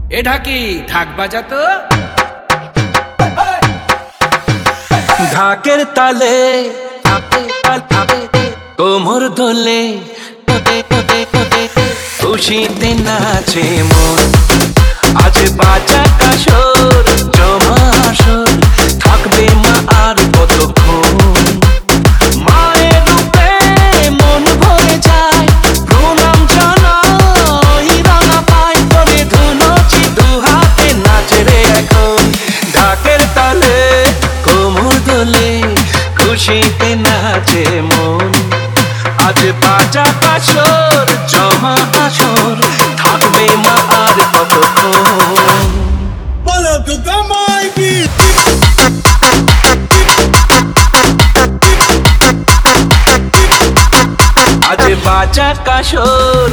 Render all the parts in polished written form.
এ ঢাকি ঢাক বাজাতো। ঢাকের তালে কোমর দোলে খুশিতে নাচে মন। আজ বাজা কাসর জমা আসর, থাকবে মা আর কতক্ষণ। মায়ের রূপে মন ভরে যায়, প্রণাম জানাই রাঙা পাই করে ধুনচি দু হাতে নাচে রে এখন। ঢাকের তালে কোমর দোলে খুশিতে নাচে মন। আজ বাজা কাসর জমা আসর, থাকবে মা আর কতক্ষণ। আজ বাজা কাসর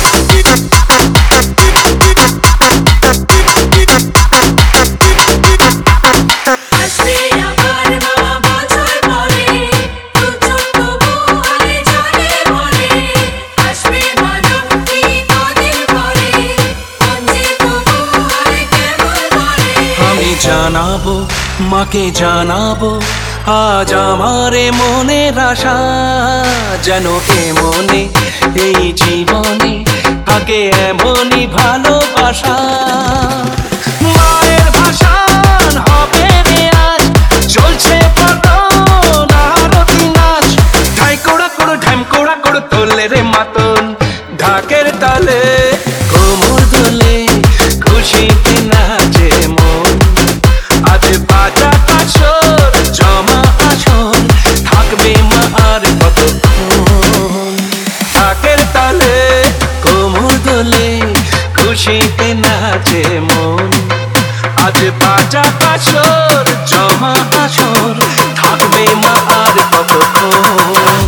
জানাবো মাকে জানাবো আজ আমারে মনের আশা। যেন এমনে এই জীবনে থাকে এমনই ভালোবাসা। মায়ের ভাষান হবে রে আজ, চলছে পতন আরতি নাচ। ঢাই কোড়া কোড়ো ঢ্যাম কোড়া কোড়ো তোলে রে মাতন। ঢাকের তালে কোমর দোলে খুশিতে নাচে মন। আজ বাজা কাসর জমা আসর, থাকবে মা আর কতক্ষণ। ঢাকের তালে কোমর দোলে খুশিতে নাচে মন। আজ বাজা কাসর জমা আসর, থাকবে মা আর কতক্ষণ।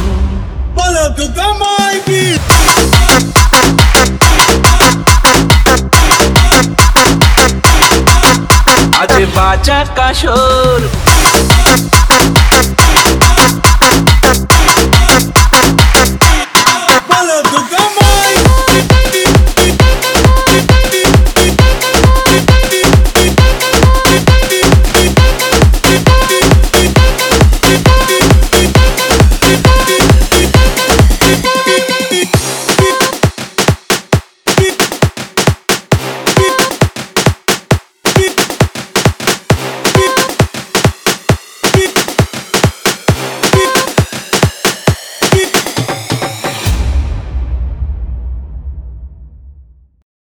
আজ বাজা কাসর